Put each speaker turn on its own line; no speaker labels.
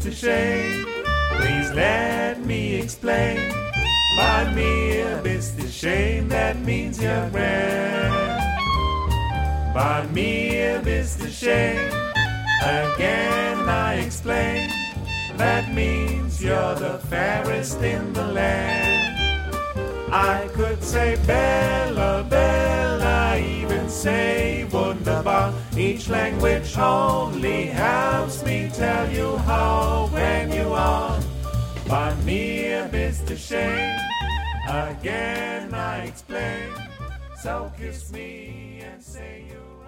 Mr. Shane. Please let me explain. By me, Mr. Shane, that means young man. By me, Mr. Shane, again I explain. That means you're the fairest in the land. I could say Bella, Bella, even say wunderbar. Each language only helps me tell you how when you are. By me, Mr. Shane, again I explain. So kiss me and say you